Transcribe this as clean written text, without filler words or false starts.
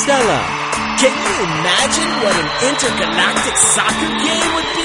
Stella, can you imagine what an intergalactic soccer game would be?